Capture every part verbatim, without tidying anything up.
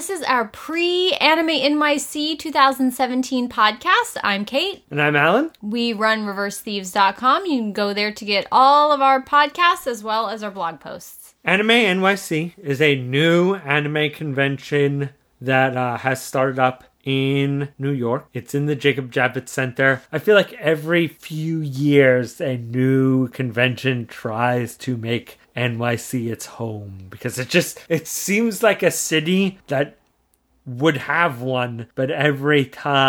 this is our pre-Anime N Y C twenty seventeen podcast. I'm Kate. And I'm Alan. We run reverse thieves dot com. You can go there to get all of our podcasts as well as our blog posts. Anime N Y C is a new anime convention that uh, has started up in New York. It's in the Jacob Javits Center. I feel like every few years a new convention tries to make N Y C its home, because it just, it seems like a city that would have one, but every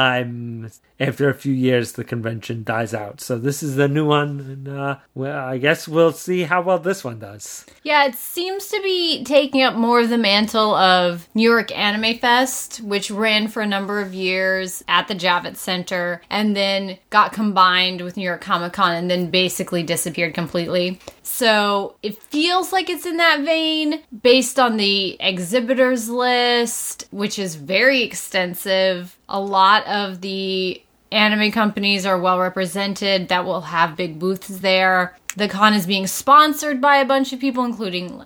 time after a few years the convention dies out. So this is the new one, and uh, well, I guess we'll see how well this one does. Yeah, it seems to be taking up more of the mantle of New York Anime Fest, which ran for a number of years at the Javits Center and then got combined with New York Comic Con and then basically disappeared completely. So it feels like it's in that vein based on the exhibitors list, which is very extensive. A lot of the anime companies are well represented that will have big booths there. The con is being sponsored by a bunch of people, including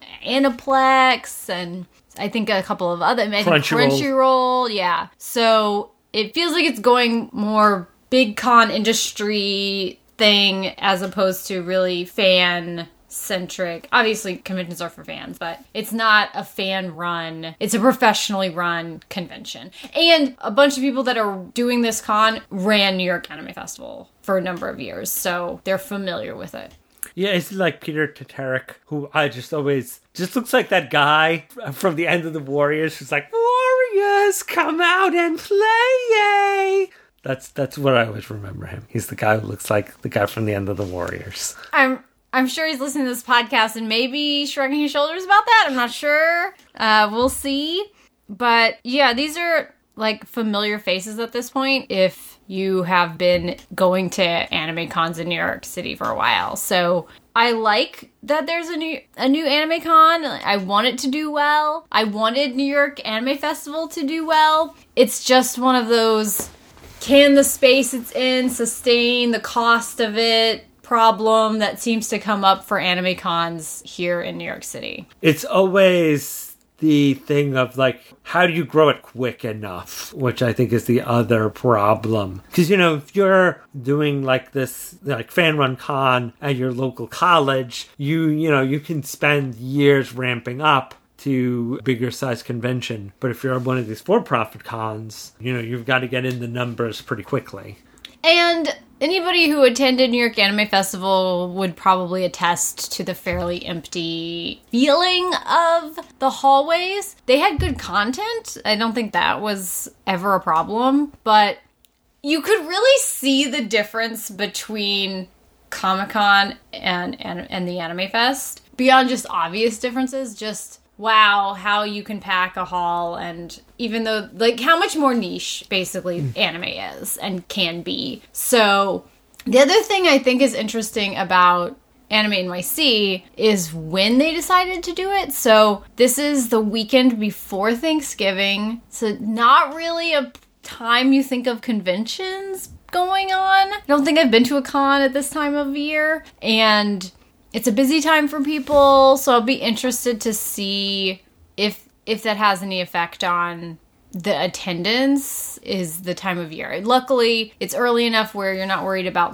Aniplex and I think a couple of other, I think Crunchyroll. Crunchyroll, yeah. So it feels like it's going more big con industry thing as opposed to really fan centric. Obviously conventions are for fans, but it's not a fan run, it's a professionally run convention. And a bunch of people that are doing this con ran New York Anime Festival for a number of years, so they're familiar with it. Yeah, it's like Peter Teterick, who I just always, just looks like that guy from the end of the Warriors who's like, Warriors, come out and play, yay! That's that's what I always remember him. He's the guy who looks like the guy from the end of the Warriors. I'm I'm sure he's listening to this podcast and maybe shrugging his shoulders about that. I'm not sure. Uh, we'll see. But yeah, these are like familiar faces at this point if you have been going to anime cons in New York City for a while. So I like that there's a new a new anime con. I want it to do well. I wanted New York Anime Festival to do well. It's just one of those, can the space it's in sustain the cost of it problem that seems to come up for anime cons here in New York City. It's always the thing of like, how do you grow it quick enough? Which I think is the other problem. Because, you know, if you're doing like this, like fan run con at your local college, you, you know, you can spend years ramping up to a bigger size convention. But if you're one of these for-profit cons, you know, you've got to get in the numbers pretty quickly. And anybody who attended New York Anime Festival would probably attest to the fairly empty feeling of the hallways. They had good content. I don't think that was ever a problem. But you could really see the difference between Comic-Con and, and, and the Anime Fest. Beyond just obvious differences, just wow, how you can pack a hall, and even though, like, how much more niche, basically, mm. anime is and can be. So, the other thing I think is interesting about Anime N Y C is when they decided to do it. So, this is the weekend before Thanksgiving, so not really a time you think of conventions going on. I don't think I've been to a con at this time of year, and it's a busy time for people, so I'll be interested to see if if that has any effect on the attendance is the time of year. Luckily, it's early enough where you're not worried about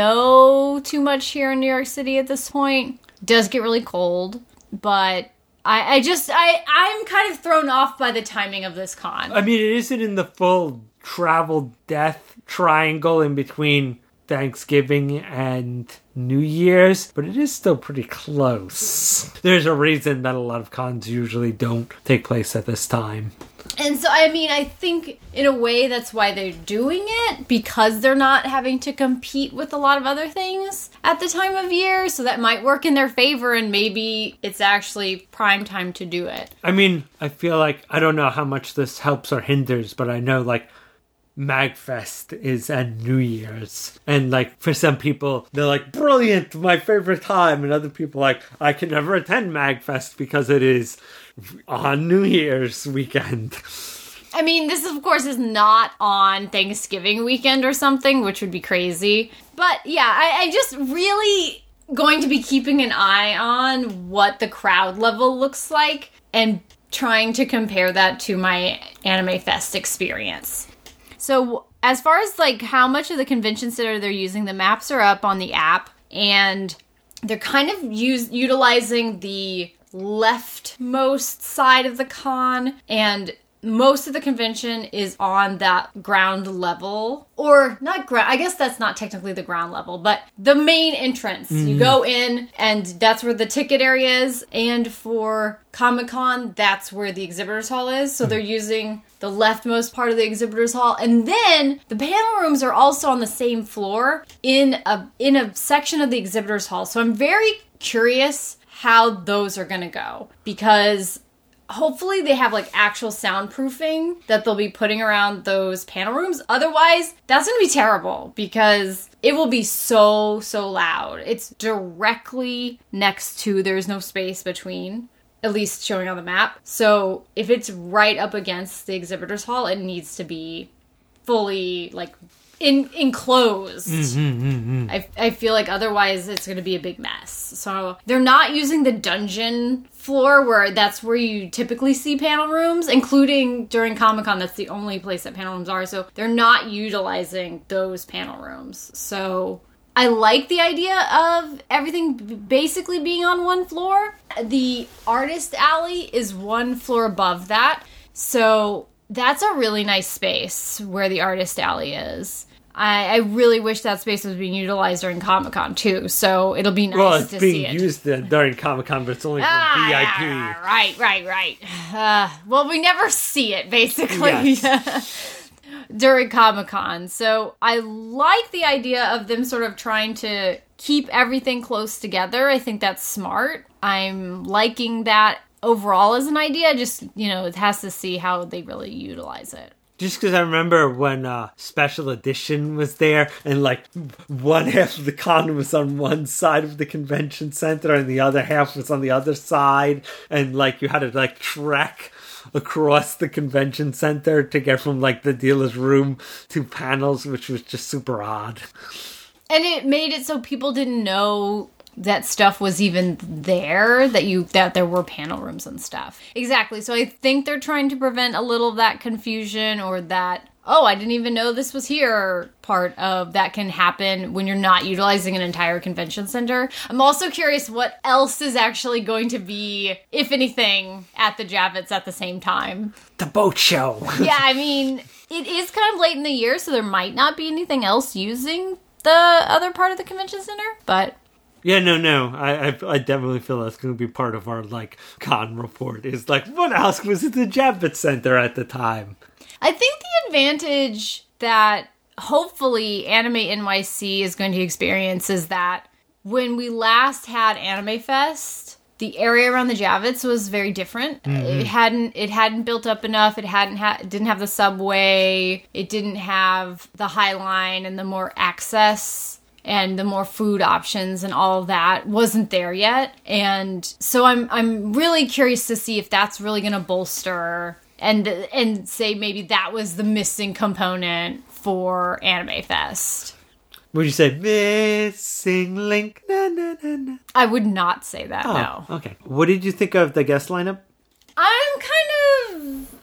snow too much here in New York City at this point. It does get really cold, but I, I just, I, I'm kind of thrown off by the timing of this con. I mean, it isn't in the full travel death triangle in between Thanksgiving and New Year's, but it is still pretty close. There's a reason that a lot of cons usually don't take place at this time. And so, I mean, I think in a way that's why they're doing it, because they're not having to compete with a lot of other things at the time of year, so that might work in their favor, and maybe it's actually prime time to do it. I mean, I feel like, I don't know how much this helps or hinders, but I know, like, MagFest is at New Year's, and like for some people they're like, brilliant, my favorite time, and other people are like, I can never attend MagFest because it is on New Year's weekend. I mean, this of course is not on Thanksgiving weekend or something, which would be crazy, but yeah, I, I just really going to be keeping an eye on what the crowd level looks like and trying to compare that to my Anime Fest experience. So as far as like how much of the convention center they're using, the maps are up on the app, and they're kind of use, utilizing the leftmost side of the con, and most of the convention is on that ground level, or not ground, I guess that's not technically the ground level, but the main entrance. Mm. You go in, and that's where the ticket area is, and for Comic-Con, that's where the exhibitors hall is, so mm. they're using the leftmost part of the exhibitors hall, and then the panel rooms are also on the same floor in a in a section of the exhibitors hall, so I'm very curious how those are gonna go, because hopefully they have like actual soundproofing that they'll be putting around those panel rooms. Otherwise, that's going to be terrible because it will be so, so loud. It's directly next to, there's no space between, at least showing on the map. So if it's right up against the exhibitors hall, it needs to be fully like in enclosed. Mm-hmm, mm-hmm. I, I feel like otherwise it's going to be a big mess. So they're not using the dungeon floor where that's where you typically see panel rooms, including during Comic-Con. That's the only place that panel rooms are. So they're not utilizing those panel rooms. So I like the idea of everything basically being on one floor. The artist alley is one floor above that. So that's a really nice space where the artist alley is. I, I really wish that space was being utilized during Comic-Con, too, so it'll be nice well, it's to being see it. used during Comic-Con, but it's only for ah, V I P. Yeah, right, right, right. Uh, well, we never see it, basically, yes. during Comic-Con. So I like the idea of them sort of trying to keep everything close together. I think that's smart. I'm liking that overall as an idea. Just, you know, it has to see how they really utilize it. Just because I remember when uh, Special Edition was there, and like one half of the con was on one side of the convention center, and the other half was on the other side, and like you had to like trek across the convention center to get from like the dealer's room to panels, which was just super odd. And it made it so people didn't know that stuff was even there, that you that there were panel rooms and stuff. Exactly. So I think they're trying to prevent a little of that confusion, or that, oh, I didn't even know this was here part of that can happen when you're not utilizing an entire convention center. I'm also curious what else is actually going to be, if anything, at the Javits at the same time. The boat show. Yeah, I mean, it is kind of late in the year, so there might not be anything else using the other part of the convention center, but yeah, no, no. I, I, I definitely feel that's going to be part of our like con report. Is like, what else was at the Javits Center at the time? I think the advantage that hopefully Anime N Y C is going to experience is that when we last had Anime Fest, the area around the Javits was very different. Mm-hmm. It hadn't it hadn't built up enough. It hadn't ha- didn't have the subway. It didn't have the High Line and the more access and the more food options and all of that wasn't there yet. And so I'm I'm really curious to see if that's really going to bolster and and say maybe that was the missing component for Anime Fest. Would you say missing link? Na, na, na, na. I would not say that, oh, no. Okay. What did you think of the guest lineup? I'm kind of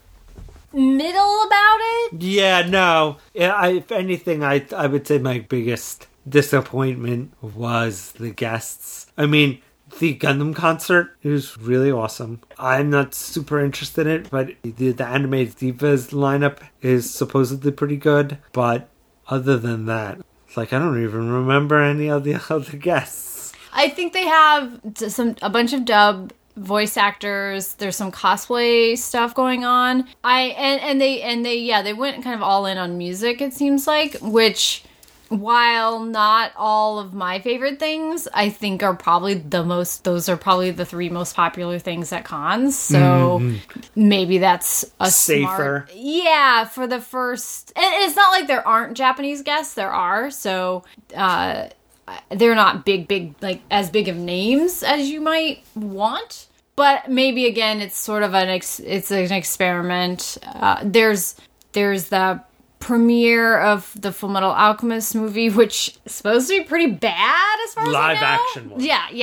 middle about it. Yeah, no. I, if anything, I I would say my biggest disappointment was the guests. I mean, the Gundam concert is really awesome. I'm not super interested in it, but the, the Animated Divas lineup is supposedly pretty good. But other than that, it's like I don't even remember any of the other guests. I think they have some a bunch of dub voice actors. There's some cosplay stuff going on. I and, and they and they yeah they went kind of all in on music. It seems like, which, while not all of my favorite things, I think are probably the most, those are probably the three most popular things at cons. So mm-hmm. maybe that's a safer. Smart, yeah, for the first, and it's not like there aren't Japanese guests, there are. So, uh, they're not big, big, like as big of names as you might want. But maybe again, it's sort of an, ex- it's an experiment. Uh, there's, there's the premiere of the Fullmetal Alchemist movie, which is supposed to be pretty bad as far as live I know. action one. Yeah, yeah.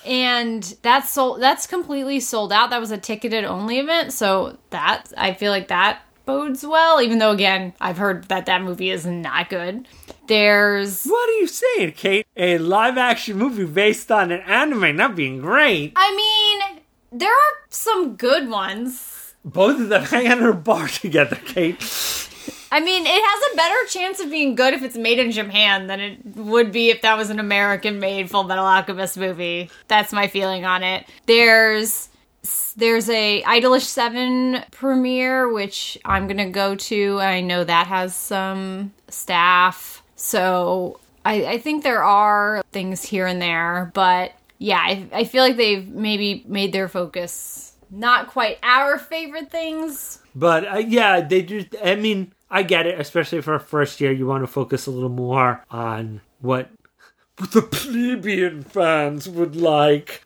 And that's sold, that's completely sold out. That was a ticketed only event. So that, I feel like that bodes well, even though, again, I've heard that that movie is not good. There's... What are you saying, Kate? A live-action movie based on an anime not being great? I mean, there are some good ones. Both of them hang on a bar together, Kate. I mean, it has a better chance of being good if it's made in Japan than it would be if that was an American-made Full Metal Alchemist movie. That's my feeling on it. There's... There's a Idolish seven premiere, which I'm going to go to. I know that has some staff. So I, I think there are things here and there. But yeah, I, I feel like they've maybe made their focus not quite our favorite things. But uh, yeah, they just, I mean, I get it. Especially for a first year, you want to focus a little more on what... What the plebeian fans would like.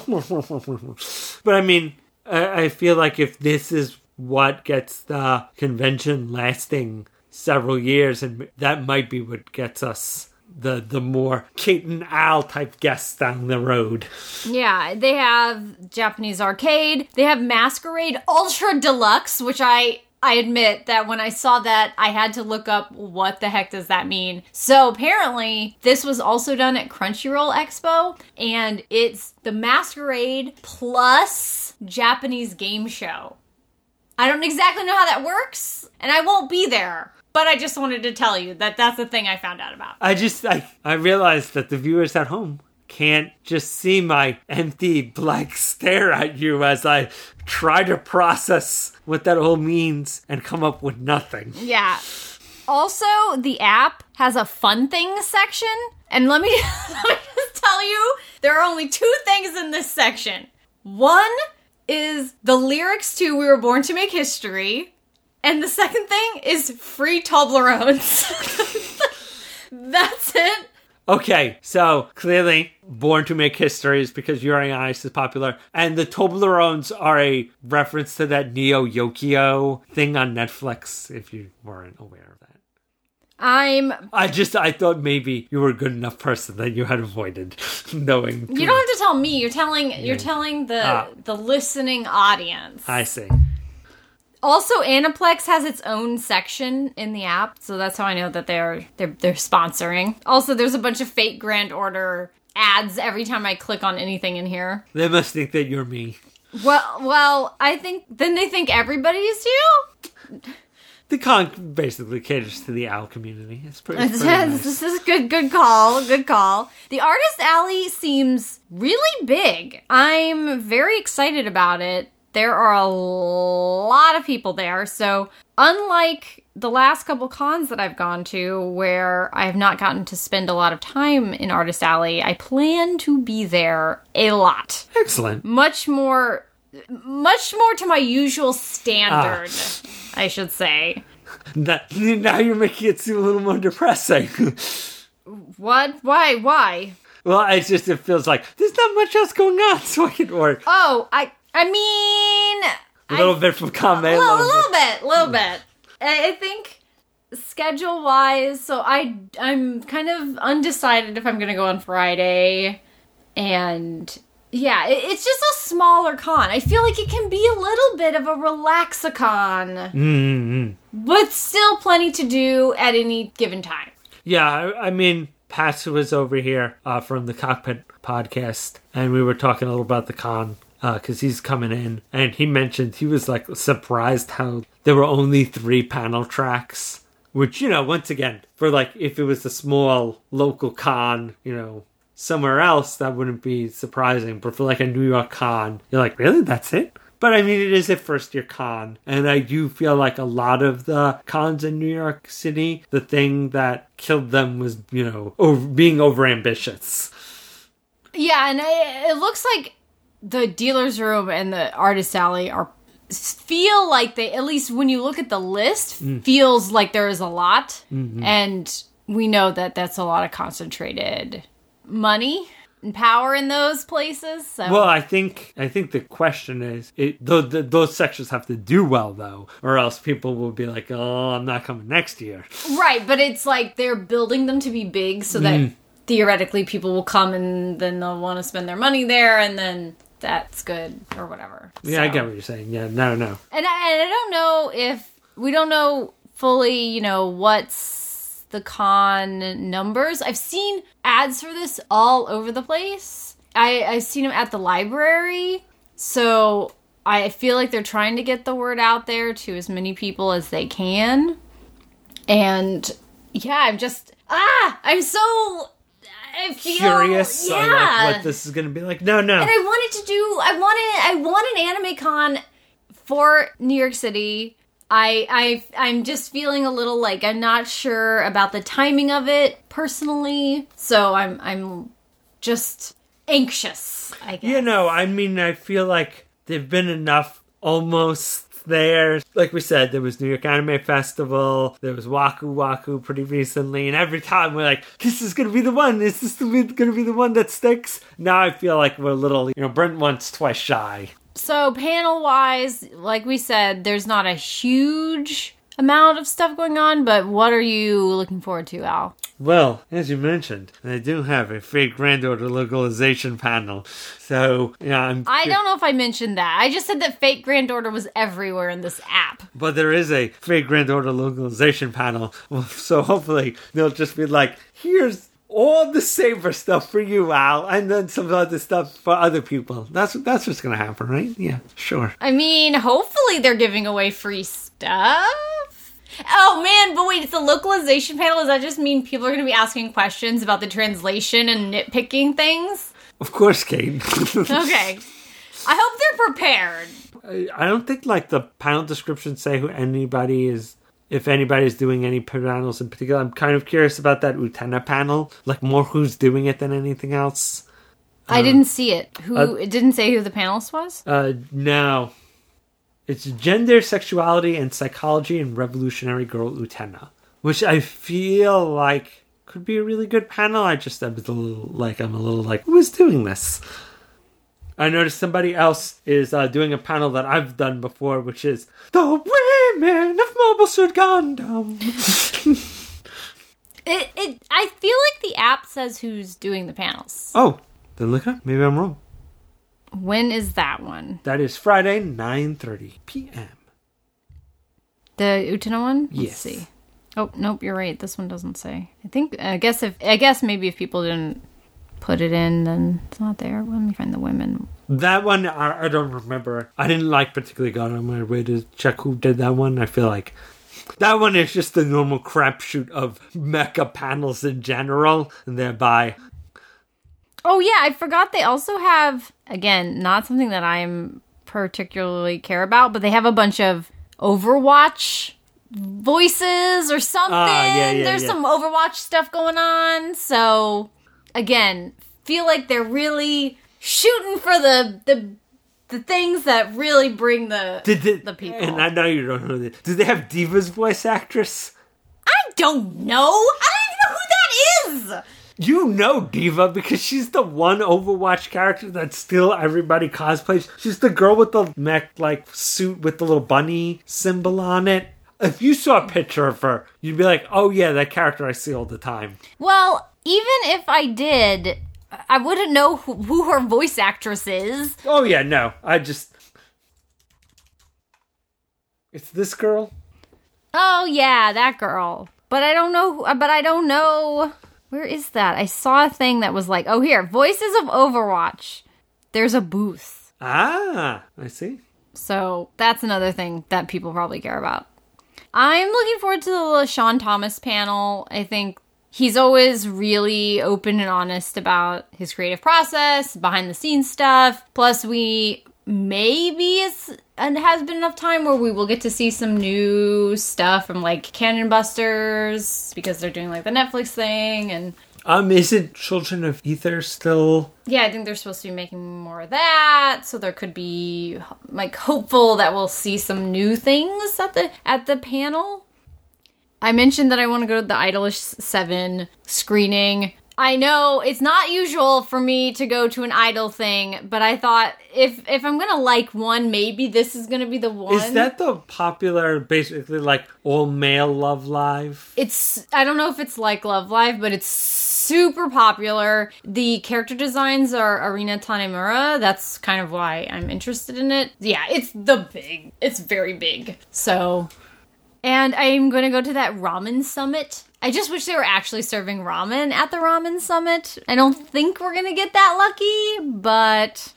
But I mean, I, I feel like if this is what gets the convention lasting several years, and that might be what gets us the, the more Kate and Al type guests down the road. Yeah, they have Japanese Arcade. They have Masquerade Ultra Deluxe, which I... I admit that when I saw that, I had to look up what the heck does that mean. So apparently, this was also done at Crunchyroll Expo, and it's the Masquerade plus Japanese game show. I don't exactly know how that works, and I won't be there. But I just wanted to tell you that that's the thing I found out about. I just, I, I realized that the viewers at home can't just see my empty blank stare at you as I try to process what that all means and come up with nothing. Yeah. Also, the app has a fun things section. And let me, let me just tell you, there are only two things in this section. One is the lyrics to We Were Born to Make History. And the second thing is free Toblerones. That's it. Okay, so clearly Born to Make History is because Yuri on Ice is popular. And the Toblerones are a reference to that Neo Yokio thing on Netflix, if you weren't aware of that. I'm... I just, I thought maybe you were a good enough person that you had avoided knowing. You don't have to tell me. You're telling, yeah. you're telling the, ah. the listening audience. I see. Also, Aniplex has its own section in the app, so that's how I know that they're they're they're sponsoring. Also, there's a bunch of fake Grand Order ads every time I click on anything in here. They must think that you're me. Well, well, I think then they think everybody is you. The con basically caters to the owl community. It's pretty, it's pretty nice. This is good, good call, good call. The Artist Alley seems really big. I'm very excited about it. There are a lot of people there, so unlike the last couple cons that I've gone to where I have not gotten to spend a lot of time in Artist Alley, I plan to be there a lot. Excellent. Much more, much more to my usual standard, ah. I should say. That, now you're making it seem a little more depressing. What? Why? Why? Well, it's just, it feels like there's not much else going on, so I can work. Oh, I... I mean... A little I, bit from comment. A little, little bit, a little bit. I, I think schedule-wise, so I, I'm kind of undecided if I'm going to go on Friday. And, yeah, it, it's just a smaller con. I feel like it can be a little bit of a relaxicon. Mm-hmm. But still plenty to do at any given time. Yeah, I, I mean... Pat was over here uh, from the Cockpit podcast, and we were talking a little about the con. Because uh, he's coming in, and he mentioned he was like surprised how there were only three panel tracks, which, you know, once again, for like if it was a small local con, you know, somewhere else, that wouldn't be surprising. But for like a New York con, you're like, really? That's it? But I mean, it is a first year con, and I do feel like a lot of the cons in New York City, the thing that killed them was, you know, over, being overambitious. Yeah, and I, it looks like the Dealer's Room and the Artist Alley are feel like they, at least when you look at the list, mm. feels like there is a lot. Mm-hmm. And we know that that's a lot of concentrated money and power in those places. So. Well, I think I think the question is, it, the, the, those sections have to do well, though, or else people will be like, oh, I'm not coming next year. Right, but it's like they're building them to be big so that... Mm. theoretically people will come and then they'll want to spend their money there, and then that's good or whatever. Yeah, so. I get what you're saying. Yeah, no, no. And I, and I don't know if, we don't know fully, you know, what's the con numbers. I've seen ads for this all over the place. I, I've seen them at the library. So I feel like they're trying to get the word out there to as many people as they can. And yeah, I'm just, ah, I'm so, I feel, curious yeah. on like, what this is going to be like. No, no. And I wanted to do, I wanted, I want an anime con for New York City. I, I, I'm just feeling a little like I'm not sure about the timing of it personally. So I'm, I'm just anxious, I guess. You know, I mean, I feel like there've been enough almost there. Like we said, there was New York Anime Festival, there was Waku Waku pretty recently, and every time we're like, this is going to be the one, is this going to be the one that sticks? Now I feel like we're a little, you know, Brent once, twice shy. So panel-wise, like we said, there's not a huge amount of stuff going on, but what are you looking forward to, Al? Well, as you mentioned, they do have a fake granddaughter localization panel. So, yeah, I'm... I don't know if I mentioned that. I just said that fake granddaughter was everywhere in this app. But there is a fake granddaughter localization panel. So hopefully they'll just be like, here's all the Saber stuff for you, Al, and then some other stuff for other people. That's that's what's going to happen, right? Yeah, sure. I mean, hopefully they're giving away free stuff. Oh man, but wait, it's a localization panel. Does that just mean people are going to be asking questions about the translation and nitpicking things? Of course, Kate. Okay. I hope they're prepared. I, I don't think, like, the panel descriptions say who anybody is, if anybody's doing any panels in particular. I'm kind of curious about that Utena panel. Like, more who's doing it than anything else. I um, didn't see it. Who uh, It didn't say who the panelist was? Uh, no. It's Gender, Sexuality, and Psychology in Revolutionary Girl Utena, which I feel like could be a really good panel. I just, I'm a little, like, I'm a little like, who is doing this? I noticed somebody else is uh, doing a panel that I've done before, which is The Women of Mobile Suit Gundam. it, it. I feel like the app says who's doing the panels. Oh, then look up. Maybe I'm wrong. When is that one? That is Friday, nine thirty p.m. The Utena one? Let's Yes. see. Oh, nope, you're right. This one doesn't say. I think, I guess if, I guess maybe if people didn't put it in, then it's not there. Let me find the women. That one, I, I don't remember. I didn't like particularly got on my way to check who did that one. I feel like that one is just the normal crapshoot of mecha panels in general, and thereby... Oh yeah, I forgot they also have, again, not something that I'm particularly care about, but they have a bunch of Overwatch voices or something. Ah, yeah, yeah, There's yeah. some Overwatch stuff going on. So, again, feel like they're really shooting for the the, the things that really bring the, Did they, the people. And I know you don't know this. Did they have Diva's voice actress? I don't know. I don't even know who that is. You know Diva because she's the one Overwatch character that still everybody cosplays. She's the girl with the mech like suit with the little bunny symbol on it. If you saw a picture of her, you'd be like, oh yeah, that character I see all the time. Well, even if I did, I wouldn't know who, who her voice actress is. Oh yeah, no. I just... It's this girl? Oh yeah, that girl. But I don't know, who- but I don't know... Where is that? I saw a thing that was like, oh here, Voices of Overwatch. There's a booth. Ah, I see. So that's another thing that people probably care about. I'm looking forward to the Sean Thomas panel. I think he's always really open and honest about his creative process, behind the scenes stuff. Plus we maybe it's and has been enough time where we will get to see some new stuff from like Cannon Busters because they're doing like the Netflix thing. And Um, isn't Children of Ether still... yeah, I think they're supposed to be making more of that, so there could be like hopeful that we'll see some new things at the at the panel. I mentioned that I want to go to the Idolish seven screening. I know it's not usual for me to go to an idol thing, but I thought if if I'm gonna like one, maybe this is gonna be the one. Is that the popular, basically like all male Love Live? It's, I don't know if it's like Love Live, but it's super popular. The character designs are Arina Tanemura. That's kind of why I'm interested in it. Yeah, it's the big, it's very big. So, and I'm gonna go to that ramen summit. I just wish they were actually serving ramen at the ramen summit. I don't think we're gonna get that lucky, but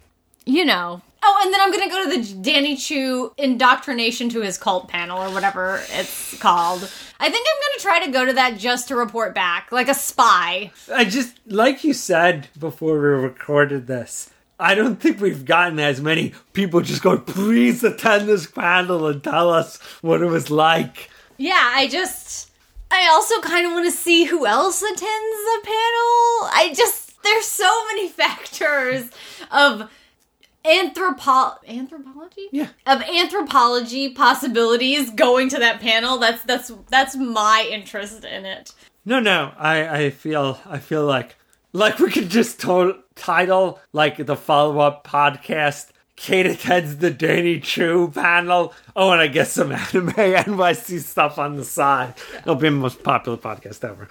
you know. Oh, and then I'm gonna go to the Danny Chu indoctrination to his cult panel, or whatever it's called. I think I'm gonna try to go to that just to report back, like a spy. I just, like you said before we recorded this, I don't think we've gotten as many people just going, please attend this panel and tell us what it was like. Yeah, I just... I also kind of want to see who else attends the panel. I just... There's so many factors of anthropo... Anthropology? Yeah. Of anthropology possibilities going to that panel. That's that's that's my interest in it. No, no, I, I feel I feel like like we could just to- title like the follow-up podcast, Kate attends the Danny Chu panel. Oh, and I guess some anime N Y C stuff on the side. It'll be the most popular podcast ever.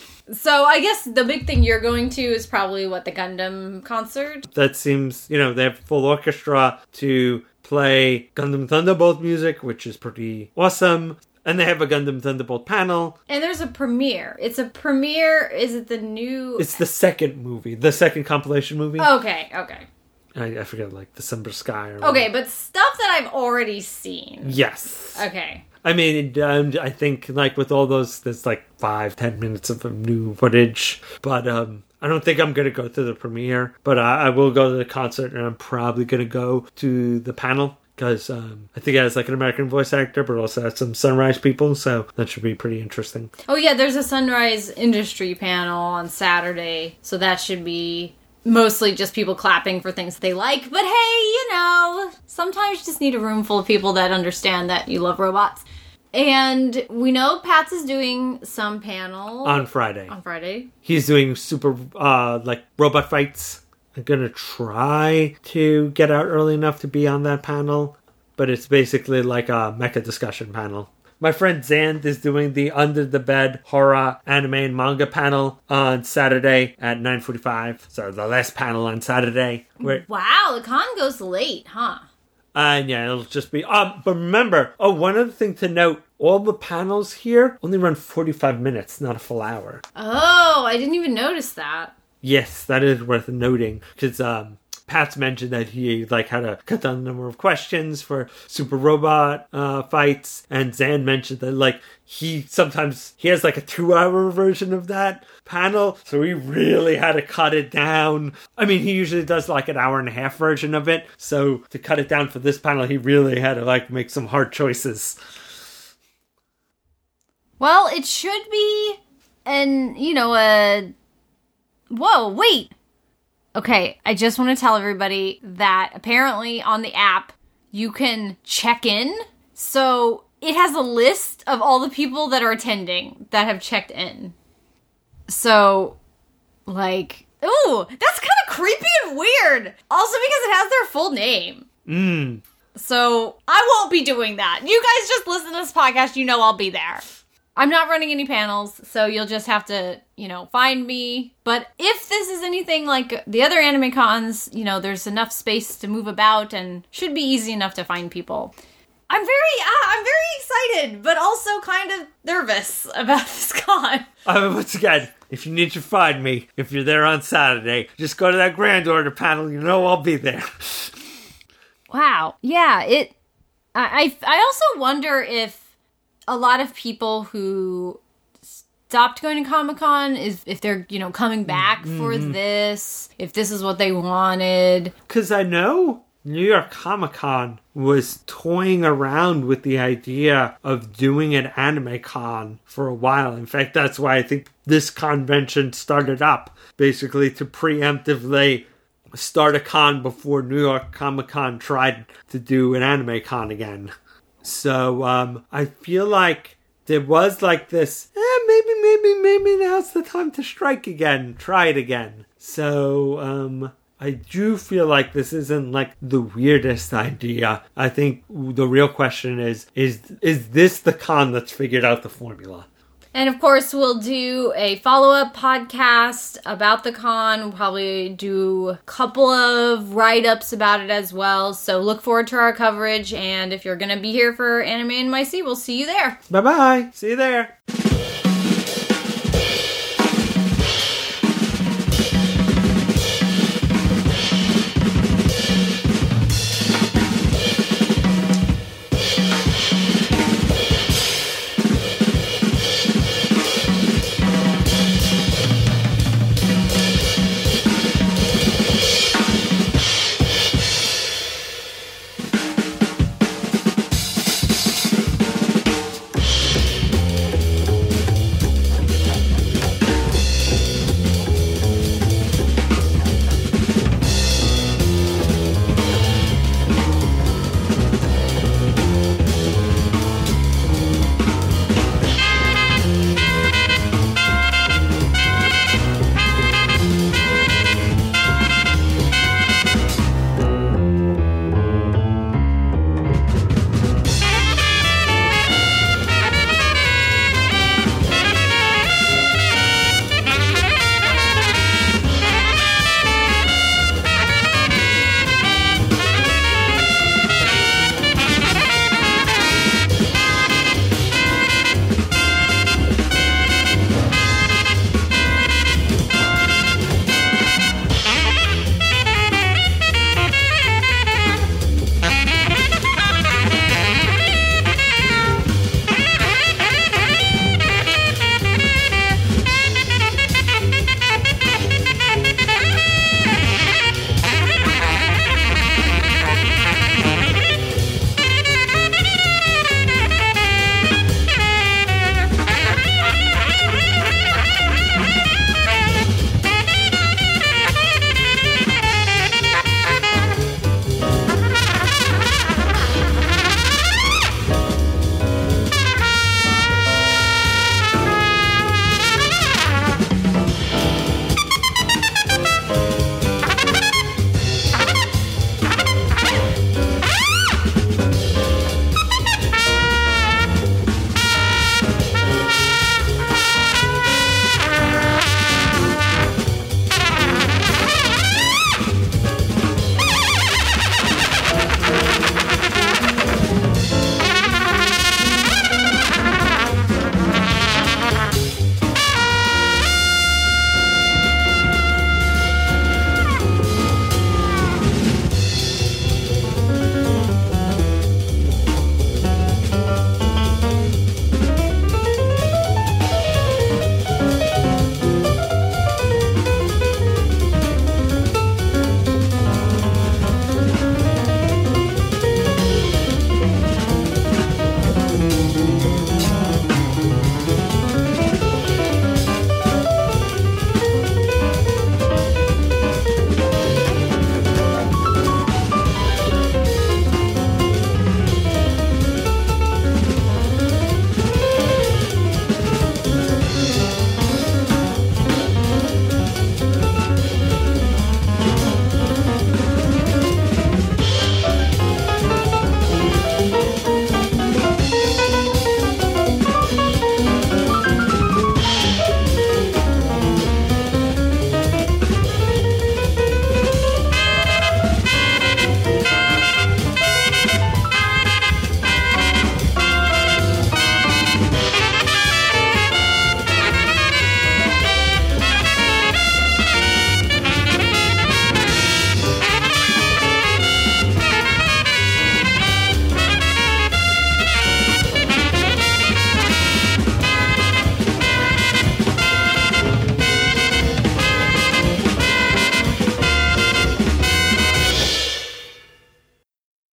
So I guess the big thing you're going to is probably, what, the Gundam concert? That seems, you know, they have full orchestra to play Gundam Thunderbolt music, which is pretty awesome. And they have a Gundam Thunderbolt panel. And there's a premiere. It's a premiere. Is it the new... It's the second movie. The second compilation movie. Okay, okay. I, I forget, like, December Sky or Okay, whatever. But stuff that I've already seen. Yes. Okay. I mean, um, I think, like, with all those, there's, like, five, ten minutes of new footage. But um, I don't think I'm going to go to the premiere. But I, I will go to the concert, and I'm probably going to go to the panel. Because um, I think it has like an American voice actor, but also has some Sunrise people, so that should be pretty interesting. Oh yeah, there's a Sunrise industry panel on Saturday, so that should be mostly just people clapping for things they like. But hey, you know, sometimes you just need a room full of people that understand that you love robots. And we know Pats is doing some panel. On Friday. On Friday. He's doing super, uh, like, robot fights. I'm gonna try to get out early enough to be on that panel, but it's basically like a mecha discussion panel. My friend Zand is doing the Under the Bed horror anime and manga panel on Saturday at nine forty-five. So the last panel on Saturday. Where, wow, the con goes late, huh? And yeah, it'll just be... Um, but remember, oh, one other thing to note, all the panels here only run forty-five minutes, not a full hour. Oh, I didn't even notice that. Yes, that is worth noting, because um, Pat's mentioned that he like had to cut down the number of questions for Super Robot uh, fights, and Zan mentioned that like he sometimes he has like a two-hour version of that panel, so he really had to cut it down. I mean, he usually does like an hour and a half version of it, so to cut it down for this panel, he really had to like make some hard choices. Well, it should be, and you know, a. Whoa, wait. Okay, I just want to tell everybody that apparently on the app, you can check in. So it has a list of all the people that are attending that have checked in. So, like, ooh, that's kind of creepy and weird. Also because it has their full name. Mm. So I won't be doing that. You guys just listen to this podcast, you know I'll be there. I'm not running any panels, so you'll just have to, you know, find me. But if this is anything like the other anime cons, you know, there's enough space to move about and should be easy enough to find people. I'm very, uh, I'm very excited, but also kind of nervous about this con. Uh, once again, if you need to find me, if you're there on Saturday, just go to that Grand Order panel. You know I'll be there. Wow. Yeah, it... I, I, I also wonder if a lot of people who stopped going to Comic-Con, is if they're, you know, coming back mm-hmm. for this, if this is what they wanted. Because I know New York Comic-Con was toying around with the idea of doing an anime con for a while. In fact, that's why I think this convention started up, basically to preemptively start a con before New York Comic-Con tried to do an anime con again. So, um, I feel like there was like this, eh, maybe, maybe maybe, maybe now's the time to strike again. Try it again. So, um, I do feel like this isn't like the weirdest idea. I think the real question is, is, is this the con that's figured out the formula? And of course, we'll do a follow-up podcast about the con. We'll probably do a couple of write-ups about it as well. So look forward to our coverage. And if you're going to be here for Anime N Y C, we'll see you there. Bye-bye. See you there.